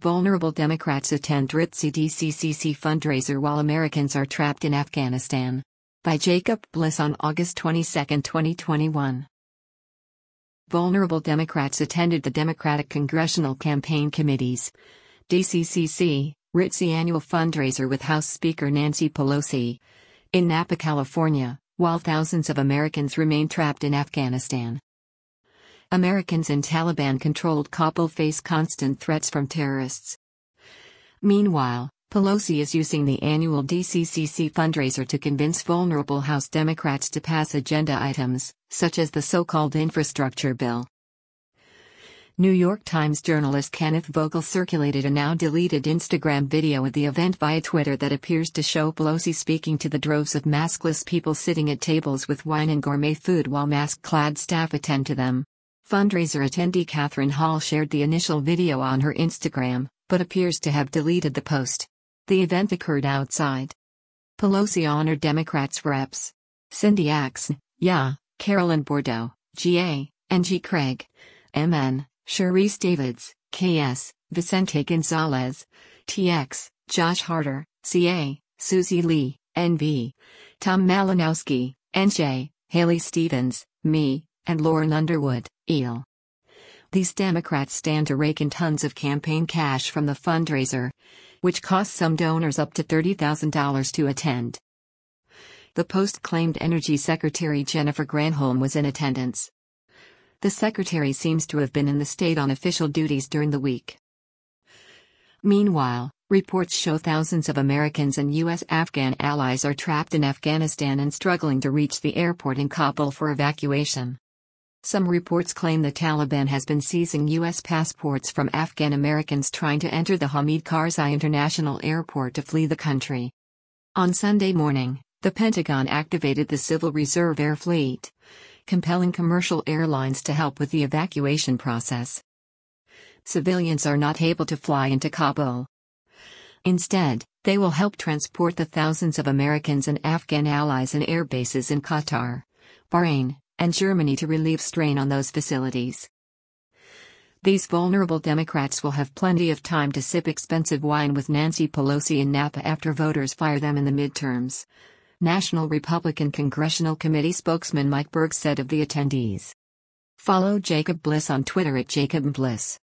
Vulnerable Democrats attend ritzy DCCC fundraiser while Americans are trapped in Afghanistan. By Jacob Bliss on August 22, 2021. Vulnerable Democrats attended the Democratic Congressional Campaign Committee's DCCC ritzy annual fundraiser with House Speaker Nancy Pelosi in Napa, California, while thousands of Americans remain trapped in Afghanistan. Americans in Taliban-controlled Kabul face constant threats from terrorists. Meanwhile, Pelosi is using the annual DCCC fundraiser to convince vulnerable House Democrats to pass agenda items, such as the so-called infrastructure bill. New York Times journalist Kenneth Vogel circulated a now-deleted Instagram video of the event via Twitter that appears to show Pelosi speaking to the droves of maskless people sitting at tables with wine and gourmet food while mask-clad staff attend to them. Fundraiser attendee Catherine Hall shared the initial video on her Instagram, but appears to have deleted the post. The event occurred outside. Pelosi honored Democrats reps Cindy Axne, Ya, Carolyn Bourdeaux, G.A., and G. Craig, M.N., Sharice Davids, K.S., Vicente Gonzalez, T.X., Josh Harder, C.A., Susie Lee, N.V., Tom Malinowski, N.J., Haley Stevens, me, and Lauren Underwood, EL. These Democrats stand to rake in tons of campaign cash from the fundraiser, which costs some donors up to $30,000 to attend. The Post claimed Energy Secretary Jennifer Granholm was in attendance. The secretary seems to have been in the state on official duties during the week. Meanwhile, reports show thousands of Americans and U.S.-Afghan allies are trapped in Afghanistan and struggling to reach the airport in Kabul for evacuation. Some reports claim the Taliban has been seizing U.S. passports from Afghan Americans trying to enter the Hamid Karzai International Airport to flee the country. On Sunday morning, the Pentagon activated the Civil Reserve Air Fleet, compelling commercial airlines to help with the evacuation process. Civilians are not able to fly into Kabul. Instead, they will help transport the thousands of Americans and Afghan allies and air bases in Qatar, Bahrain, and Germany to relieve strain on those facilities. These vulnerable Democrats will have plenty of time to sip expensive wine with Nancy Pelosi in Napa after voters fire them in the midterms, National Republican Congressional Committee spokesman Mike Berg said of the attendees. Follow Jacob Bliss on Twitter at Jacob Bliss.